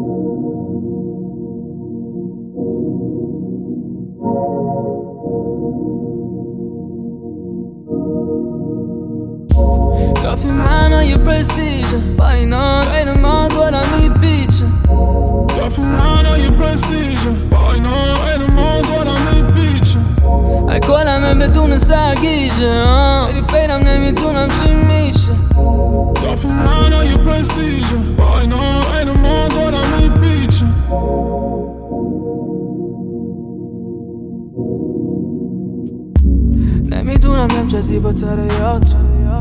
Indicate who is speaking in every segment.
Speaker 1: کافی منو یه پرستیژه با اینا غیر ما دورم میپیچه کافی منو یه پرستیژه با اینا غیر ما دورم میپیچه ای کلمه بدون سرگیجه خیلی فیرم نمیدونم چی میشه کافی منو یه پرستیژه با اینا غیر ما دورم میپیچه نمیدونم چه زیباتره یا تو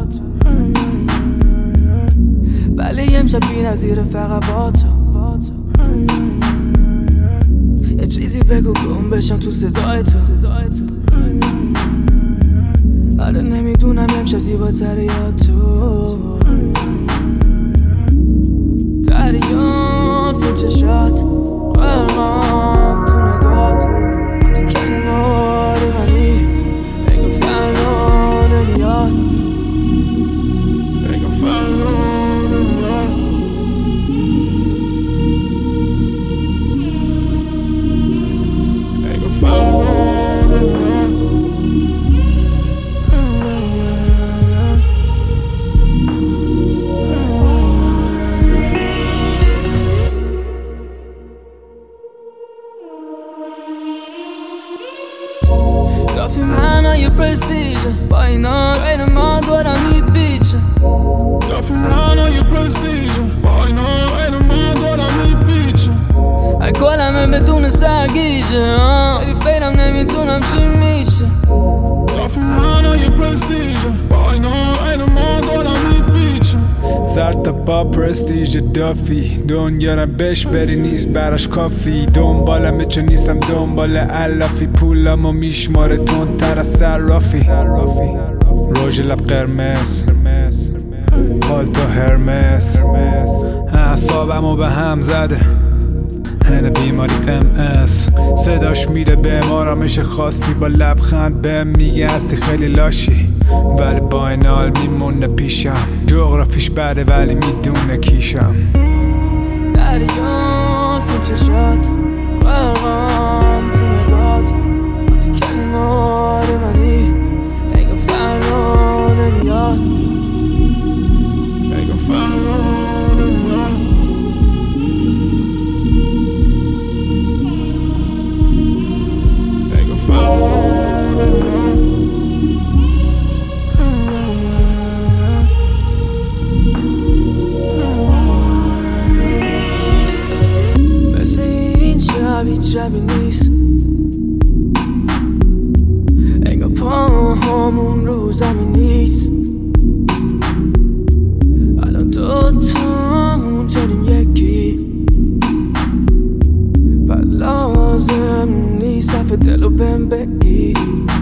Speaker 1: ولی امشب بی‌نظیره فقط با تو یه چیزی بگو گم بشم تو صدای تو آره نمیدونم امشب زیباتره یا تو دریا تو چشات قلقم تو نگات تو کنار منی انگار فردا نمیاد انگار فردا نمیاد انگار فردا نمیاد کافی منو یه پرستیژه با اینا غیر ما دورم میپیچه کافی منو یه پرستیژه با اینا غیر ما دورم میپیچه ای کلمه بدون سرگیجه خیلی فیرم نمیدونم چی میشه کافی منو یه پرستیژه با اینا غیر ما دورم میپیچه
Speaker 2: سر تا پا پرستیژ دافی دنیا رو بهش بری نیست براش کافی دنبالمه چه نیستم دنبال علافی پولمو میشماره تندتر از صرافی روژ لب قرمز پالتو هرمس اعصابمو به هم زده هنه بیماری MS صداش میره به آرامش خاصی با لبخند بهم میگه هستی خیلی لاشی ولی با این حال میمونه پیشم جغرافیش بده ولی میدونه کیشم
Speaker 1: دریا تو چشات قلقم تو نگات تو کنار منی انگار فردا نمیاد انگار فردا نمیاد انگار فردا نمیاد مثل این شبی نیست انگار پاهامون رو زمین نیست الان دوتامون شدیم یکی و لازم نیست صفحه دلو بهم بگی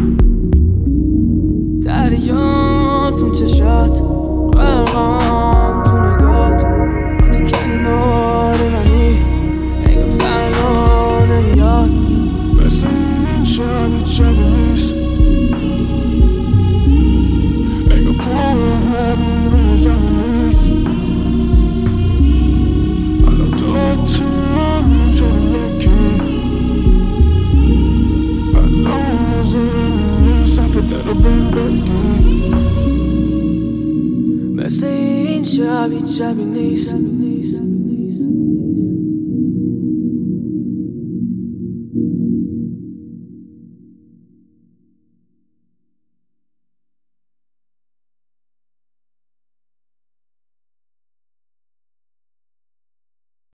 Speaker 1: دریا تو چشات قلقم تو نگات تو کنار منی انگار فردا نمیاد مثل این شبی نیست انگار پاهامون رو زمین نیست الان دوتامون شدیم یکی و لازم نیست صفحه دلو بهم بگی مثل این شبی نیست